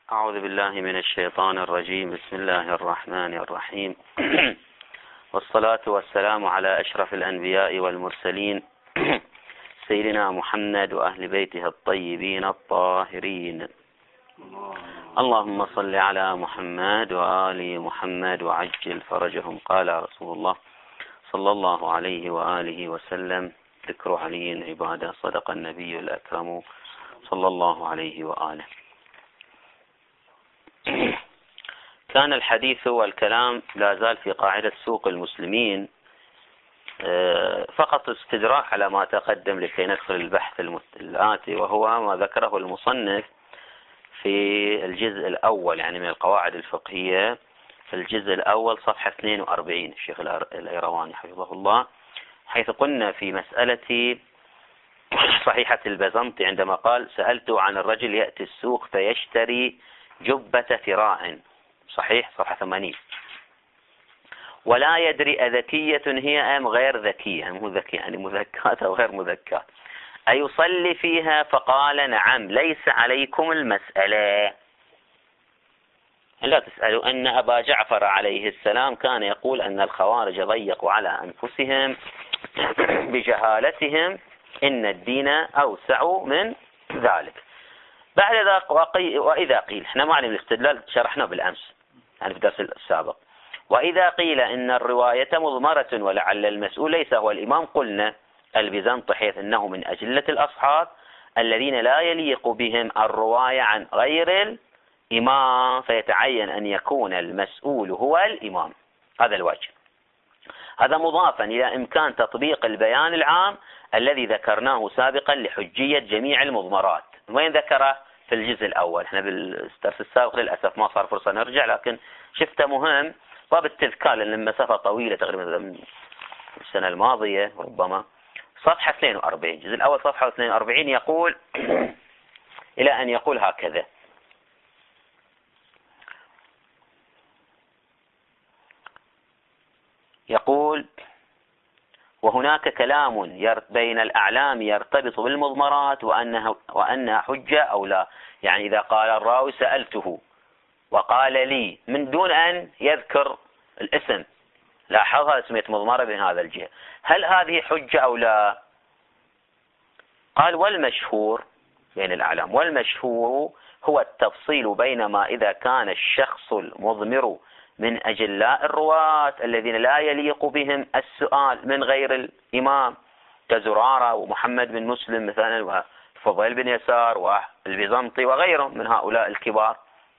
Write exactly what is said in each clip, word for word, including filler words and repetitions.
أعوذ بالله من الشيطان الرجيم. بسم الله الرحمن الرحيم. والصلاة والسلام على أشرف الأنبياء والمرسلين سيدنا محمد وأهل بيته الطيبين الطاهرين. اللهم صل على محمد وآل محمد وعجل فرجهم. قال رسول الله صلى الله عليه وآله وسلم: ذكر علي عبادة، صدق النبي الأكرم صلى الله عليه وآله. كان الحديث والكلام لا زال في قاعدة سوق المسلمين، فقط استدراك على ما تقدم لكي ندخل البحث الآتي، وهو ما ذكره المصنف في الجزء الأول يعني من القواعد الفقهية، في الجزء الأول صفحة اثنين وأربعين الشيخ الأيرواني حفظه الله، حيث قلنا في مسألة صحيحة البزنطي عندما قال: سألته عن الرجل يأتي السوق فيشتري جبة ثراء، صحيح صفحة ثمانين، ولا يدري أذكية هي أم غير ذكية، مو ذكية يعني مذكاة أو غير مذكاة، أيصلي فيها؟ فقال: نعم، ليس عليكم المسألة. لا تسألوا أن أبا جعفر عليه السلام كان يقول أن الخوارج ضيقوا على أنفسهم بجهالتهم، إن الدين أوسع من ذلك. بعد ذلك وإذا قيل، احنا معلم الاستدلال شرحنا بالأمس يعني في الدرس السابق، وإذا قيل إن الرواية مضمرة ولعل المسؤول ليس هو الإمام، قلنا البيزنطي حيث أنه من أجلة الأصحاب الذين لا يليق بهم الرواية عن غير الإمام، فيتعين أن يكون المسؤول هو الإمام. هذا الوجه. هذا مضافا إلى إمكان تطبيق البيان العام الذي ذكرناه سابقا لحجية جميع المضمرات. وين ذكره؟ في الجزء الأول. احنا بالدرس السابق للأسف ما صار فرصة نرجع، لكن شفته مهم باب التذكار لأن المسافة طويلة تقريبا من السنة الماضية ربما. صفحة اثنين وأربعين، الجزء الأول صفحة اثنين وأربعين، يقول إلى أن يقول هكذا: يقول: وهناك كلام بين الأعلام يرتبط بالمضمرات وأنها, وأنها حجة أو لا. يعني إذا قال الراوي سألته وقال لي من دون أن يذكر الاسم، لاحظها اسمية مضمرة بين هذا الجهة، هل هذه حجة أو لا؟ قال: والمشهور بين الأعلام، والمشهور هو التفصيل بين ما إذا كان الشخص المضمر من أجلاء الرواة الذين لا يليق بهم السؤال من غير الإمام، كزرارة ومحمد بن مسلم مثلا وفضيل بن يسار والبيزنطي وغيرهم من هؤلاء الكبار،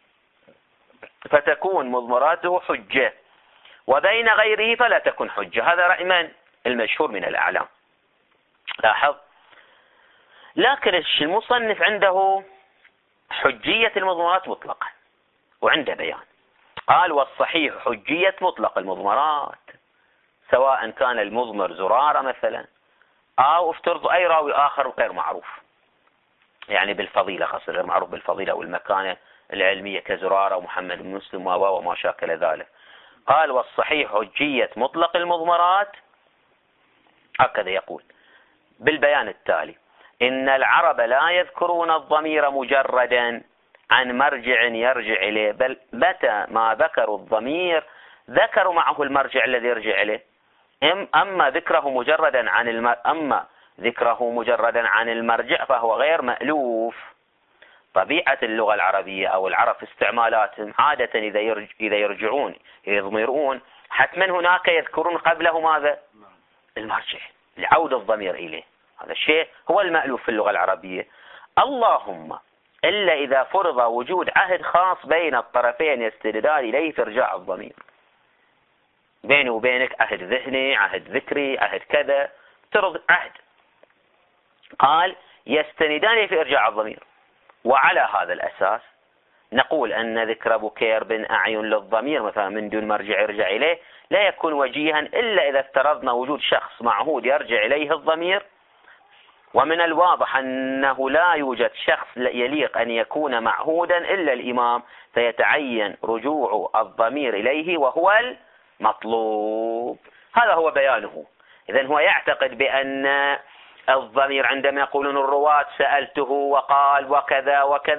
فتكون مضمراته حجة، وبين غيره فلا تكون حجة. هذا رأي من؟ المشهور من الأعلام. لاحظ. لكن المصنف عنده حجية المضمرات مطلقا وعنده بيان. قال: والصحيح حجية مطلق المضمرات، سواء كان المضمر زرارة مثلا أو افترض أي راوي آخر غير معروف، يعني بالفضيلة، خاصة غير معروف بالفضيلة والمكانة العلمية كزرارة ومحمد بن مسلم وما شاكل ذلك. قال: والصحيح حجية مطلق المضمرات، هكذا يقول بالبيان التالي: إن العرب لا يذكرون الضمير مجردا عن مرجع يرجع إليه، بل متى ما ذكروا الضمير ذكروا معه المرجع الذي يرجع إليه. أما ذكره مجردا عن المر... أما ذكره مجردا عن المرجع فهو غير مألوف. طبيعة اللغة العربية أو العرب في استعمالاتهم عادة إذا يرج... إذا يرجعون يضمرون حتما هناك يذكرون قبله ماذا؟ المرجع لعود الضمير إليه. هذا الشيء هو المألوف في اللغة العربية. اللهم إلا إذا فرض وجود عهد خاص بين الطرفين يستندان إليه في إرجاع الضمير، بيني وبينك عهد ذهني، عهد ذكري، عهد كذا، ترض عهد. قال: يستندان في إرجاع الضمير. وعلى هذا الأساس نقول أن ذكر بكير بن أعين للضمير مثلا من دون مرجع يرجع إليه لا يكون وجيها إلا إذا افترضنا وجود شخص معهود يرجع إليه الضمير، ومن الواضح أنه لا يوجد شخص يليق أن يكون معهودا إلا الإمام، فيتعين رجوع الضمير إليه وهو المطلوب. هذا هو بيانه. إذن هو يعتقد بأن الضمير عندما يقولون الرواة سألته وقال وكذا وكذا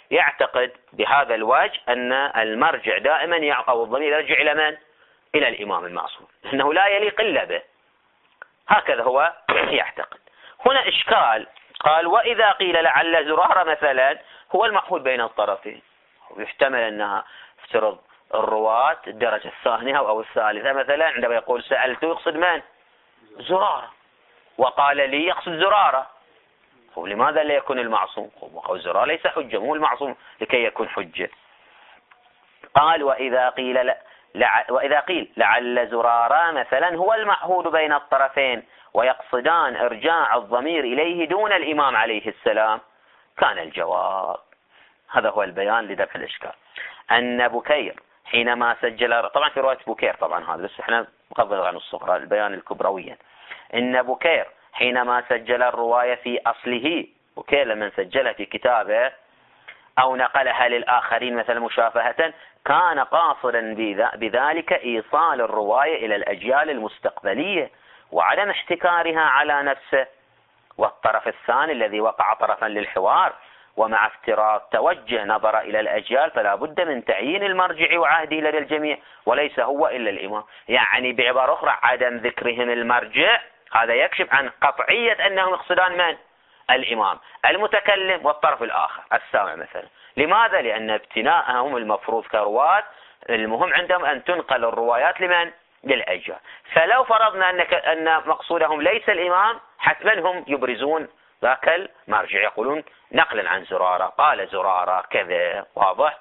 يعتقد بهذا الوجه أن المرجع دائما أو الضمير يرجع إلى من؟ إلى الإمام المعصوم، لأنه لا يليق إلا به. هكذا هو يعتقد. هنا إشكال، قال وإذا قيل لعل زرارة مثلا هو المحول بين الطرفين، ويحتمل أنها افترض الرواة الدرجة الثانية أو الثالثة مثلا، عندما يقول سألته يقصد من؟ زرارة، وقال لي يقصد زرارة، ولماذا لا يكون المعصوم؟ وقول زرارة ليس حجة، مو المعصوم لكي يكون حجة. قال وإذا قيل ل... لع... وإذا قيل لعل زرارة مثلا هو المعهود بين الطرفين ويقصدان إرجاع الضمير إليه دون الإمام عليه السلام، كان الجواب، هذا هو البيان لدفع الإشكال، أن بكير حينما سجل، طبعا في رواية بكير طبعا هذا، بس احنا نقبل عن الصغرى البيان الكبرويا، إن بكير حينما سجل الرواية في أصله، بكير لما سجلها في كتابه أو نقلها للآخرين مثل مشافهة، كان قاصدا بذلك إيصال الرواية إلى الأجيال المستقبلية وعدم احتكارها على نفسه. والطرف الثاني الذي وقع طرفا للحوار ومع افتراض توجه نظر إلى الأجيال فلا بد من تعيين المرجع وعهده لدى الجميع وليس هو إلا الإمام. يعني بعبارة أخرى عدم ذكرهم المرجع هذا يكشف عن قطعية أنهم يقصدان من؟ الإمام المتكلم والطرف الآخر السامع مثلا. لماذا؟ لأن ابتناءهم المفروض كرواة المهم عندهم أن تنقل الروايات لمن؟ للأجيال. فلو فرضنا أنك أن مقصودهم ليس الإمام حتما هم يبرزون ذاك المرجع، يقولون نقلا عن زرارة قال زرارة كذا، واضح؟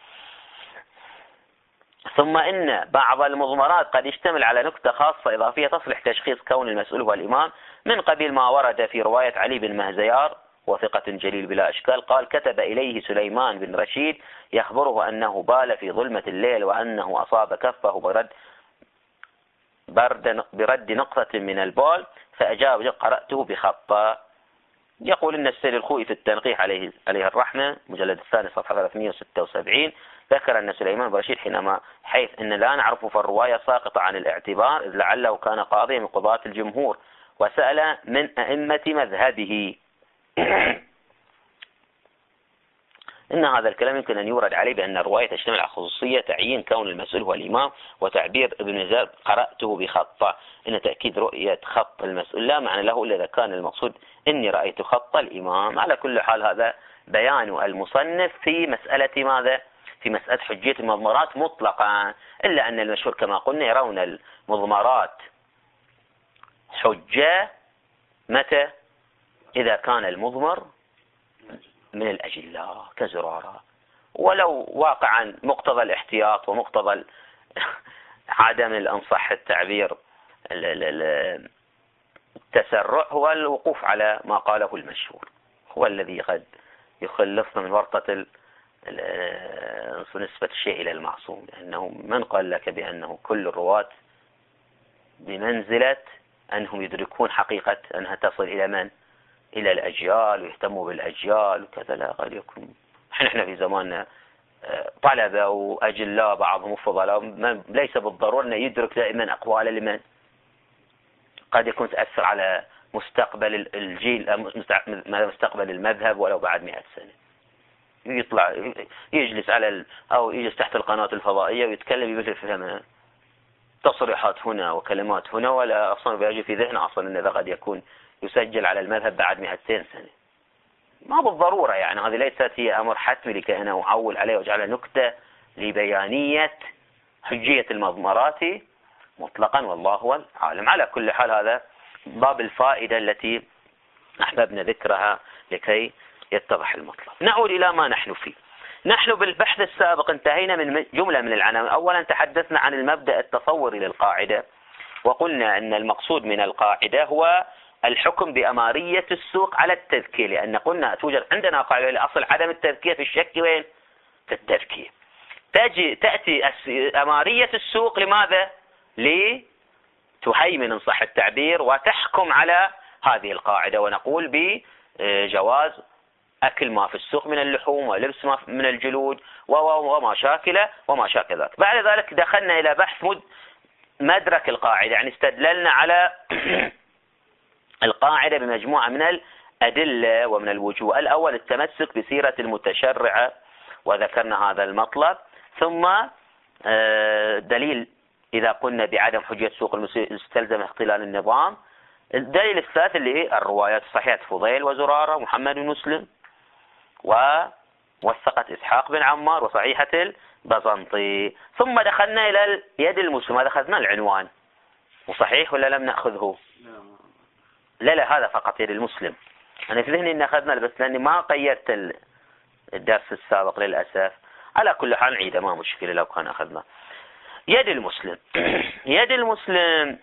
ثم إن بعض المضمرات قد يشتمل على نكتة خاصة إضافية تصلح تشخيص كون المسؤول هو الإمام، من قبيل ما ورد في رواية علي بن مهزيار وثقة جليل بلا إشكال قال كتب إليه سليمان بن رشيد يخبره أنه بال في ظلمة الليل وأنه أصاب كفه برد برد برد نقطة من البول فأجاب قرأته بخطة. يقول إن السيد الخوئي في التنقيح عليه عليه الرحمة مجلد الثاني صفحة ثلاثمئة وستة وسبعين ذكر أن سليمان بن رشيد حينما حيث أن لا نعرف فالرواية ساقطة عن الاعتبار إذ لعله كان قاضيا من قضاة الجمهور وسأل من أئمة مذهبه. إن هذا الكلام يمكن أن يورد عليه بأن الرواية تشتمل على خصوصية تعيين كون المسؤول هو الإمام، وتعبير ابن مزار قرأته بخطة، إن تأكيد رؤية خط المسؤول لا معنى له إلا إذا كان المقصود إني رأيت خط الإمام. على كل حال هذا بيان المصنف في مسألة ماذا؟ في مسألة حجية المضمرات مطلقا، إلا أن المشهور كما قلنا يرون المضمرات حجة متى؟ إذا كان المضمر من الأجلاء كزرارة، ولو واقعا مقتضى الاحتياط ومقتضى عدم الإن صح التعبير التسرع هو الوقوف على ما قاله المشهور، هو الذي قد يخلصنا من ورطة نسبة الشيء إلى المعصوم، لأنه من قال لك بأنه كل الرواة بمنزلة أنهم يدركون حقيقة أنها تصل إلى من؟ إلى الأجيال ويهتموا بالأجيال وكذا، لا قد يكون نحن في زماننا طلبة وأجلاء بعضهم فضلاء ليس بالضرورة أن يدرك دائما أقوال لمن قد يكون تأثر على مستقبل الجيل مستقبل المذهب ولو بعد مئة سنة. يطلع يجلس على ال... أو يجلس تحت القناة الفضائية ويتكلم يبث فهمها تصريحات هنا وكلمات هنا، ولا أصلا بيجي في ذهنه أصلا أن ذا قد يكون يسجل على المذهب بعد مئتين سنة. ما بالضرورة يعني، هذه ليست هي أمر حتمي لكي أنا أعول عليه وأجعله نكتة لبيانية حجية المضمرات مطلقا، والله هو العالم. على كل حال هذا باب الفائدة التي أحببنا ذكرها لكي يتضح المطلب. نعود إلى ما نحن فيه. نحن بالبحث السابق انتهينا من جملة من العناوين. أولا تحدثنا عن المبدأ التصوري للقاعدة، وقلنا أن المقصود من القاعدة هو الحكم بأمارية السوق على التذكية، لأن قلنا توجد عندنا قاعدة لأصل عدم التذكية في الشك وين؟ في التذكية. تجي تأتي أمارية السوق لماذا؟ لتهيمن إن صح التعبير وتحكم على هذه القاعدة، ونقول بجواز أكل ما في السوق من اللحوم ولبس ما من الجلود وما شاكله وما شاكل ذلك. بعد ذلك دخلنا إلى بحث مدرك القاعدة، يعني استدللنا على القاعدة بمجموعة من الأدلة ومن الوجوه. الأول التمسك بسيرة المتشرعة وذكرنا هذا المطلب. ثم دليل إذا قلنا بعدم حجية سوق المسلمين استلزم اختلال النظام. الدليل الثالث اللي هي الروايات الصحيحة فضيل وزرارة ومحمد بن مسلم ووثقة إسحاق بن عمار وصحيحة البزنطي. ثم دخلنا إلى يد المسلم، هذا أخذنا العنوان وصحيح ولا لم نأخذه؟ لا لا هذا فقط يد المسلم. أنا في ذهني أن أخذنا بس لأني ما قيدت الدرس السابق للأسف. على كل حال نعيده ما مشكلة لو كان أخذنا يد المسلم. يد المسلم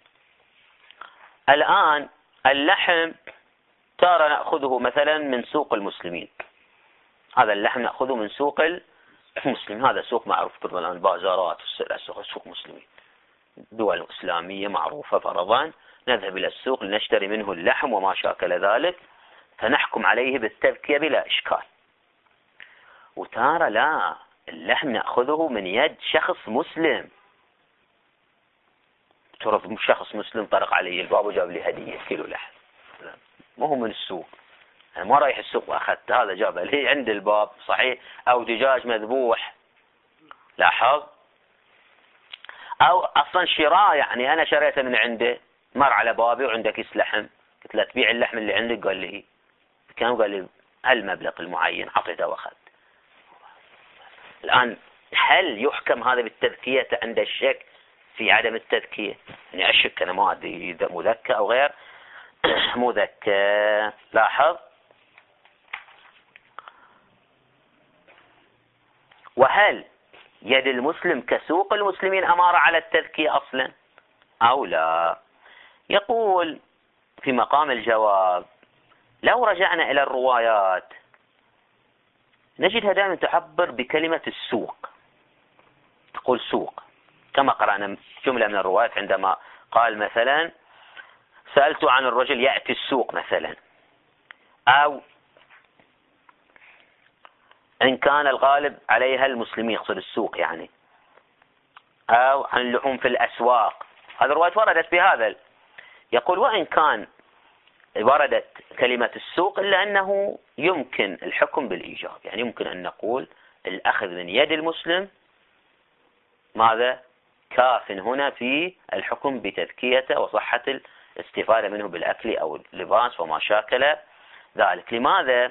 الآن اللحم ترى نأخذه مثلا من سوق المسلمين، هذا اللحم نأخذه من سوق المسلم، هذا سوق معروف طبعا الآن بازارات سوق مسلمين، دول إسلامية معروفة فرضا، نذهب إلى السوق لنشتري منه اللحم وما شاكل ذلك، فنحكم عليه بالتذكية بلا إشكال. وتارى لا، اللحم نأخذه من يد شخص مسلم، ترى شخص مسلم طرق علي الباب وجاب لي هدية كيلو لحم، ما هو من السوق، أنا ما رايح السوق وأخذت، هذا جابه لي عند الباب صحيح. أو دجاج مذبوح، لاحظ، أو أصلا شراء، يعني أنا شريته من عنده، مر على بابي وعنده كيس لحم، قلت له تبيع اللحم اللي عندك؟ قال لي كم؟ قال لي هالمبلغ المعين، عطيته وأخذت. الآن هل يحكم هذا بالتذكية عند الشك في عدم التذكية؟ يعني أشك أنا ما أدري إذا مذكى أو غير مذكى. لاحظ، وهل يد المسلم كسوق المسلمين أمارة على التذكية أصلا أو لا؟ يقول في مقام الجواب لو رجعنا إلى الروايات نجدها دائما تعبر بكلمة السوق، تقول سوق، كما قرأنا جملة من الروايات عندما قال مثلا سألت عن الرجل يأتي السوق مثلا، أو إن كان الغالب عليها المسلمين، يقصد السوق يعني، أو عن اللحوم في الأسواق، هذه الروايات وردت بهذا. يقول وإن كان وردت كلمة السوق إلا أنه يمكن الحكم بالإيجاب، يعني يمكن أن نقول الأخذ من يد المسلم ماذا؟ كاف هنا في الحكم بتذكيته وصحة الاستفادة منه بالأكل أو اللباس وما شاكل ذلك. لماذا؟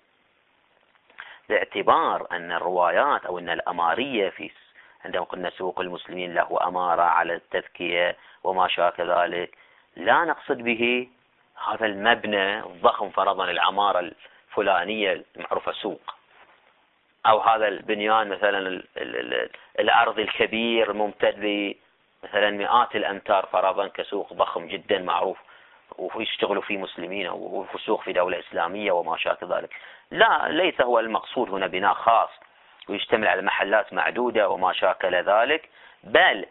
باعتبار أن الروايات أو أن الأمارية في عندما قلنا سوق المسلمين له أمارة على التذكية وما شاكل ذلك، لا نقصد به هذا المبنى الضخم فرضا العمارة الفلانية المعروفة سوق، أو هذا البنيان مثلا ال ال ال الأرض الكبير ممتد مثلا مئات الأمتار فرضا كسوق ضخم جدا معروف ويشتغلوا فيه مسلمين أو سوق في دولة إسلامية وما شاكل ذلك. لا، ليس هو المقصود هنا بناء خاص ويشتمل على محلات معدودة وما شاكل ذلك، بل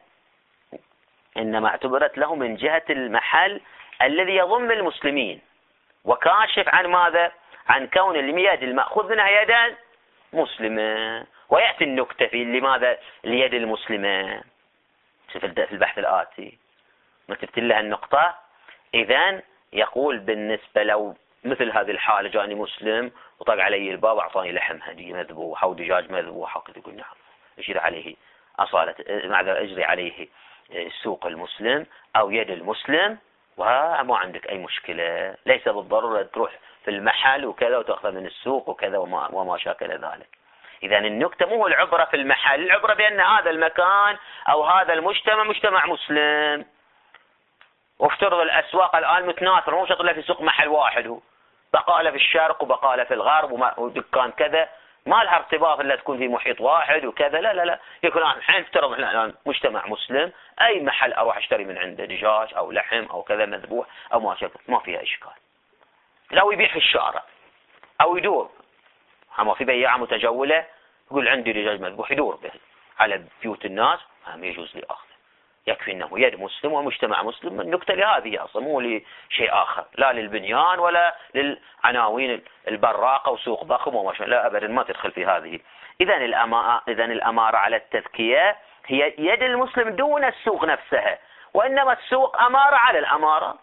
إنما اعتبرت له من جهة المحل الذي يضم المسلمين وكاشف عن ماذا؟ عن كون اليد المأخوذ منها يدا مسلمة. ويأتي النكتة في لماذا اليد المسلمة في البحث الآتي نكتبت لها النقطة. إذن يقول بالنسبة لو مثل هذه الحالة جاني مسلم وطق علي الباب وأعطاني لحم هدية مذبوح أو دجاج مذبوح، قد يقول نعم أجري عليه أصالة معذرة أجري عليه سوق المسلم أو يد المسلم وما عندك أي مشكلة، ليس بالضرورة تروح في المحل وكذا وتأخذ من السوق وكذا وما, وما شاكل ذلك. إذن النكتة مو العبرة في المحل، العبرة بأن هذا المكان أو هذا المجتمع مجتمع مسلم. وافترض الأسواق الآن متناثرة، مو شرط له في سوق محل واحد، هو بقالة في الشرق وبقالة في الغرب ودكان كذا، ما لها ارتباط إلا تكون في محيط واحد وكذا. لا لا لا، يكون الآن الحين افترض احنا الآن مجتمع مسلم، أي محل أروح أشتري من عنده دجاج أو لحم أو كذا مذبوح أو ما شابه ما فيها إشكال. لو يبيع في الشارع أو يدور، أما في بياعة متجولة يقول عندي دجاج مذبوح يدور به على بيوت الناس، ما يجوز لي أخذه، يكفي أنه يد مسلم ومجتمع مسلم. النكتة لهذه أصلا مو لشيء آخر، لا للبنيان ولا للعناوين البراقة وسوق ضخم وما شاء، لا أبدا ما تدخل في هذه. إذن الأمارة, إذن الأمارة على التذكية هي يد المسلم دون السوق نفسها، وإنما السوق أمارة على الأمارة،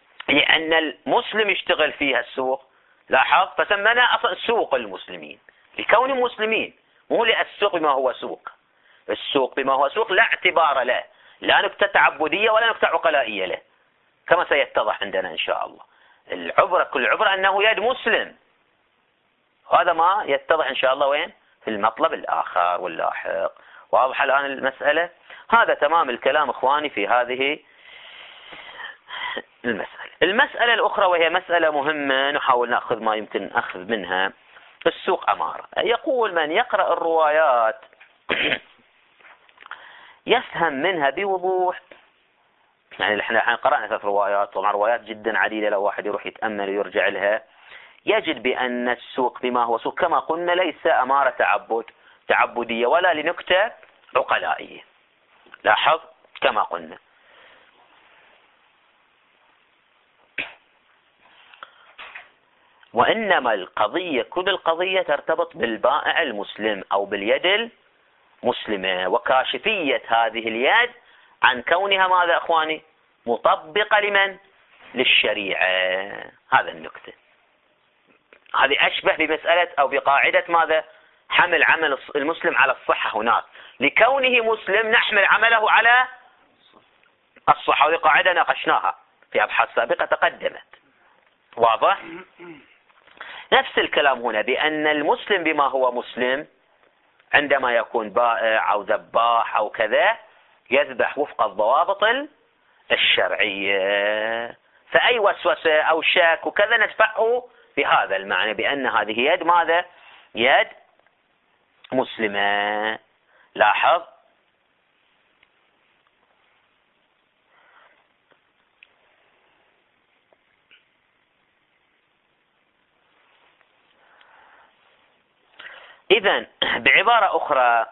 لأن المسلم يشتغل فيها السوق. لاحظ، فسمنا أصلا سوق المسلمين لكون مسلمين، مو للسوق بما هو سوق. السوق بما هو سوق لا اعتبار له، لا نكتة تعبدية ولا نكتة عقلائية له، كما سيتضح عندنا إن شاء الله. العبرة كل عبرة أنه يد مسلم، وهذا ما يتضح إن شاء الله وين؟ في المطلب الآخر واللاحق. واضح الآن المسألة؟ هذا تمام الكلام إخواني في هذه المسألة. المسألة الأخرى وهي مسألة مهمة نحاول نأخذ ما يمكن أخذ منها. السوق أمارة. يقول من يقرأ الروايات يفهم منها بوضوح، يعني احنا الحين قرأنا ثلاث روايات، طبعا روايات جدا عديدة، لو واحد يروح يتأمل ويرجع لها يجد بأن السوق بما هو سوق كما قلنا ليس أمارة تعبد تعبدية ولا لنكتة عقلائية. لاحظ كما قلنا. وإنما القضية كل القضية ترتبط بالبائع المسلم أو باليد المسلمة، وكاشفية هذه اليد عن كونها ماذا أخواني؟ مطبقة لمن؟ للشريعة. هذا النكتة. هذه أشبه بمسألة أو بقاعدة ماذا؟ حمل عمل المسلم على الصحة هناك، لكونه مسلم نحمل عمله على الصحة، وهذه قاعدة ناقشناها في أبحاث سابقة تقدمت. واضح؟ نفس الكلام هنا بأن المسلم بما هو مسلم عندما يكون بائع أو ذباح أو كذا يذبح وفق الضوابط الشرعية، فأي وسوسة أو شك وكذا ندفعه بهذا المعنى بأن هذه يد ماذا؟ يد مسلمة. لاحظ إذن بعبارة أخرى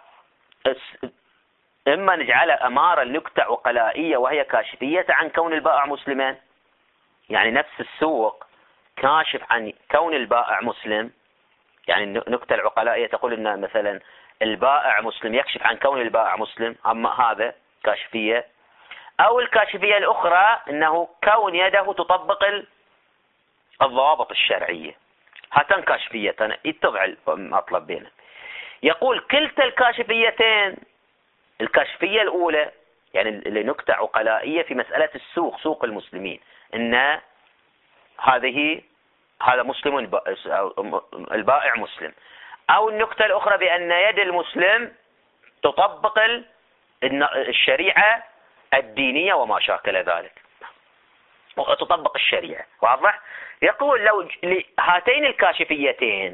إما نجعل أمارة نكتة عقلائية وهي كاشفية عن كون البائع مسلما، يعني نفس السوق كاشف عن كون البائع مسلم، يعني النكتة العقلائية تقول إن مثلا البائع مسلم يكشف عن كون البائع مسلم، أما هذا كاشفية. أو الكاشفية الأخرى أنه كون يده تطبق الضوابط الشرعية. هاتان كاشفيتان يتبع المطلب بينهم. يقول كلتا الكاشفيتين، الكاشفية الأولى يعني لنكتة عقلائية في مسألة السوق، سوق المسلمين، إن هذه هذا مسلم البائع مسلم. أو النكتة الأخرى بأن يد المسلم تطبق الشريعة الدينية وما شاكل ذلك، وتطبق الشريعة. واضح؟ يقول لو هاتين الكاشفيتين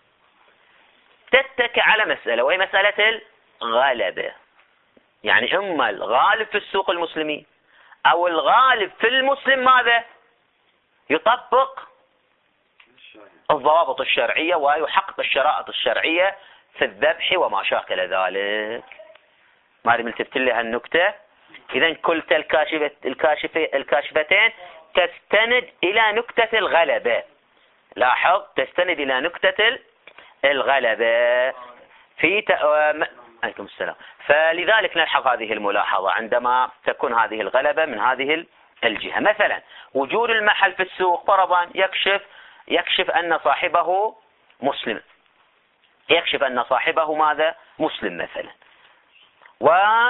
تتكئ على مسألة وهي مسألة الغالبة، يعني إما الغالب في السوق المسلمين أو الغالب في المسلم ماذا؟ يطبق الضوابط الشرعية ويحقق الشرائط الشرعية في الذبح وما شاكل ذلك. ما أدري ملتفت لها النكتة. إذن كلتا الكاشفة الكاشفة الكاشفتين تستند إلى نكتة الغلبة. لاحظ تستند إلى نكتة الغلبة في ت... عليكم السلام. فلذلك نلحظ هذه الملاحظة عندما تكون هذه الغلبة من هذه الجهة. مثلا وجود المحل في السوق فرضا يكشف يكشف أن صاحبه مسلم، يكشف أن صاحبه ماذا؟ مسلم مثلا. و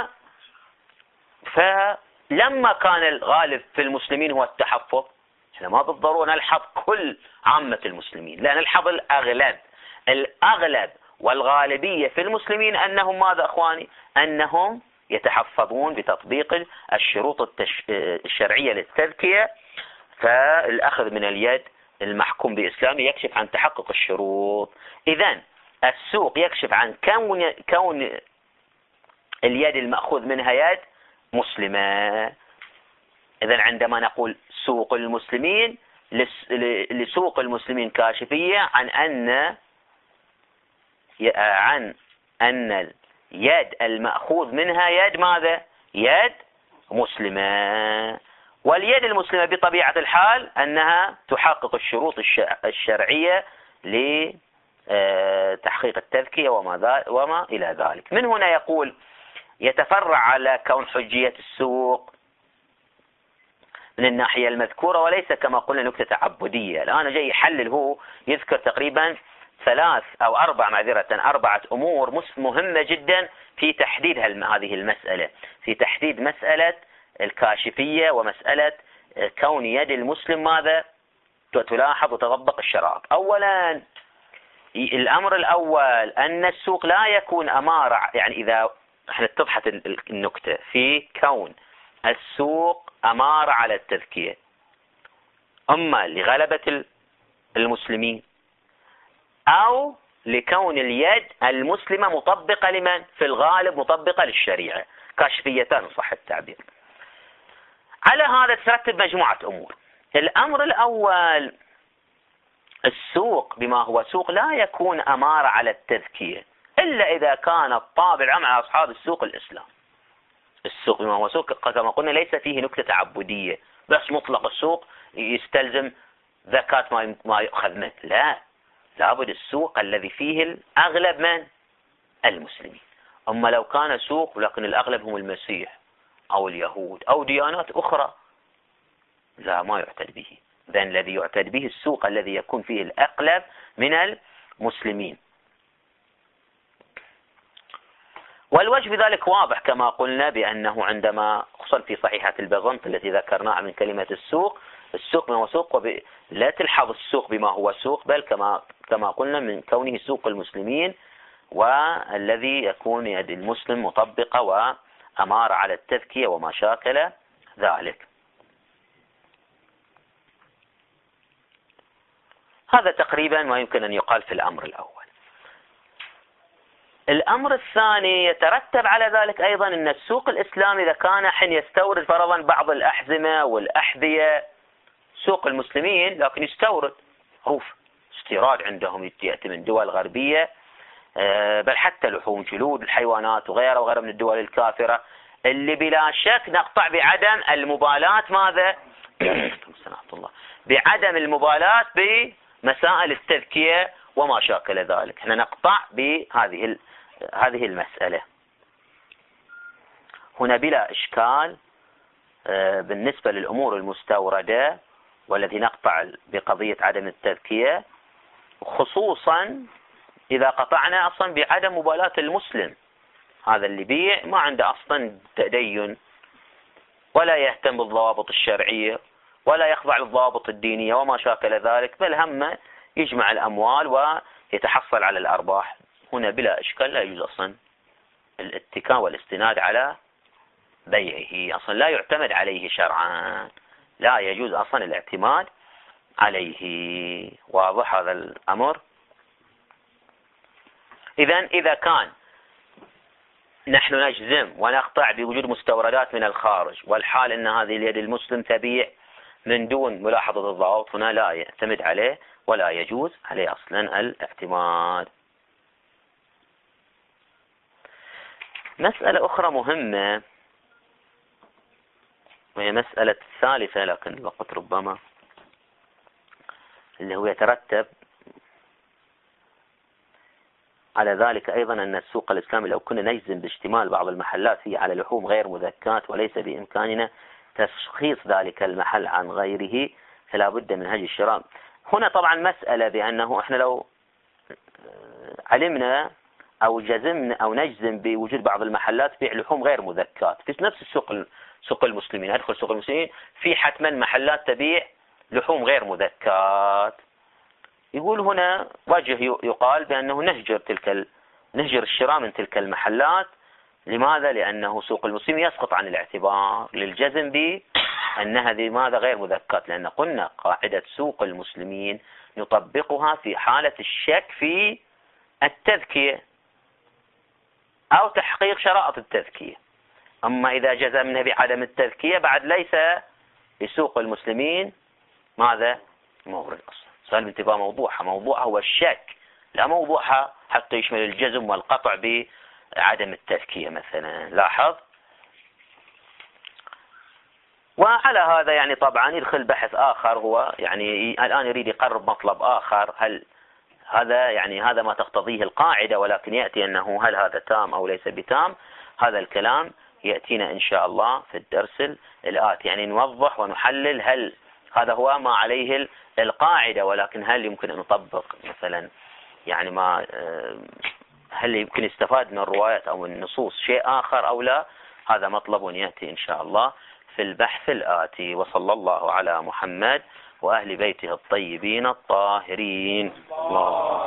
فلما كان الغالب في المسلمين هو التحفظ، احنا ما بالضرورة نلحظ كل عامة المسلمين، لا نلحظ الأغلب. الأغلب والغالبية في المسلمين أنهم ماذا أخواني؟ أنهم يتحفظون بتطبيق الشروط التش... الشرعية للتذكية. فالأخذ من اليد المحكوم بإسلامه يكشف عن تحقق الشروط. إذن السوق يكشف عن كون كون اليد المأخوذ منها يد مسلمة. إذن عندما نقول سوق المسلمين، لسوق المسلمين كاشفية عن أن عن أن اليد المأخوذ منها يد ماذا؟ يد مسلمة. واليد المسلمة بطبيعة الحال أنها تحقق الشروط الشرعية لتحقيق التذكية وما, وما إلى ذلك. من هنا يقول يتفرع على كون حجية السوق من الناحية المذكورة وليس كما قلنا نكتة تعبدية. الآن جاي يحلل، هو يذكر تقريبا ثلاث أو أربع معذرة أربعة أمور مهمة جدا في تحديد هذه المسألة، في تحديد مسألة الكاشفية ومسألة كون يد المسلم ماذا تلاحظ وتطبق الشرائط. أولا الأمر الأول أن السوق لا يكون أمارة، يعني إذا احنا اتضحت النكتة في كون السوق أمارة على التذكية، أما لغلبة المسلمين أو لكون اليد المسلمة مطبقة لمن؟ في الغالب مطبقة للشريعة، كاشفيتان صح التعبير. على هذا ترتب مجموعة أمور. الأمر الأول السوق بما هو سوق لا يكون أمارة على التذكية إلا إذا كان الطابع العام على أصحاب السوق الإسلام. السوق بما هو سوق كما قلنا ليس فيه نكتة تعبدية بس مطلق السوق يستلزم زكاة ما يؤخذ منه، لا، لابد السوق الذي فيه الأغلب من المسلمين. أما لو كان سوق ولكن الأغلب هم المسيح أو اليهود أو ديانات أخرى لا، ما يعتد به. إذن الذي يعتد به السوق الذي يكون فيه الأغلب من المسلمين. والوجه بذلك واضح كما قلنا بأنه عندما خصوصا في صحيحة البيزنط التي ذكرناها من كلمة السوق، السوق ما هو سوق وب... لا تلحظ السوق بما هو سوق، بل كما كما قلنا من كونه سوق المسلمين والذي يكون يد المسلم مطبقة وأمارة على التذكية وما شاكل ذلك. هذا تقريبا ما يمكن أن يقال في الأمر الأول. الأمر الثاني يترتب على ذلك أيضا أن السوق الإسلامي إذا كان حين يستورد فرضا بعض الأحزمة والأحذية، سوق المسلمين لكن يستورد معروف استيراد عندهم يأتي من دول غربية، بل حتى لحوم جلود الحيوانات وغيرها وغيرها من الدول الكافرة اللي بلا شك نقطع بعدم المبالاة ماذا الله بعدم المبالاة بمسائل التذكية وما شاكل ذلك. احنا نقطع بهذه هذه المسألة هنا بلا إشكال. بالنسبة للأمور المستوردة والذي نقطع بقضية عدم التذكية، خصوصا إذا قطعنا أصلا بعدم مبالاة المسلم، هذا اللي بيع ما عنده أصلا تدين ولا يهتم بالضوابط الشرعية ولا يخضع للضوابط الدينية وما شاكل ذلك، بل هم يجمع الأموال ويتحصل على الأرباح. هنا بلا إشكال لا يجوز أصلا الاتكاء والاستناد على بيعه، أصلا لا يعتمد عليه شرعا، لا يجوز أصلا الاعتماد عليه. واضح هذا الأمر؟ إذن إذا كان نحن نجزم ونقطع بوجود مستوردات من الخارج والحال أن هذه اليد المسلم تبيع من دون ملاحظة الضوابط، هنا لا يعتمد عليه ولا يجوز عليه أصلا الاعتماد. مسألة أخرى مهمة وهي مسألة ثالثة لكن الوقت ربما اللي هو يترتب على ذلك أيضا أن السوق الإسلامي لو كنا نجزم باشتمال بعض المحلات فيه على لحوم غير مذكاة وليس بإمكاننا تشخيص ذلك المحل عن غيره فلا بد من هجر الشراء. هنا طبعا مسألة بأنه احنا لو علمنا أو جزمنا أو نجزم بوجود بعض المحلات بيع لحوم غير مذكاة في نفس السوق سوق المسلمين، أدخل سوق المسلمين في حتما محلات تبيع لحوم غير مذكاة، يقول هنا وجه يقال بأنه نهجر تلك ال... نهجر الشراء من تلك المحلات. لماذا؟ لأنه سوق المسلمين يسقط عن الاعتبار للجزم بأنها لماذا غير مذكاة، لأن قلنا قاعدة سوق المسلمين نطبقها في حالة الشك في التذكية أو تحقيق شرائط التذكية. أما إذا جزمنا بعدم التذكية بعد ليس لسوق المسلمين ماذا مورد أصلا. سؤال بانتباه موضوعها موضوعها هو الشك، لا موضوعها حتى يشمل الجزم والقطع بعدم التذكية مثلا. لاحظ. وعلى هذا يعني طبعا يدخل بحث آخر، هو يعني الآن يريد يقرب مطلب آخر، هل هذا يعني هذا ما تقتضيه القاعدة، ولكن يأتي أنه هل هذا تام أو ليس بتام. هذا الكلام يأتينا إن شاء الله في الدرس الآتي، يعني نوضح ونحلل هل هذا هو ما عليه القاعدة، ولكن هل يمكن أن نطبق مثلا يعني ما هل يمكن يستفاد من الروايات أو النصوص شيء آخر أو لا؟ هذا مطلب يأتي إن شاء الله في البحث الآتي. وصلى الله على محمد وأهل بيته الطيبين الطاهرين. الله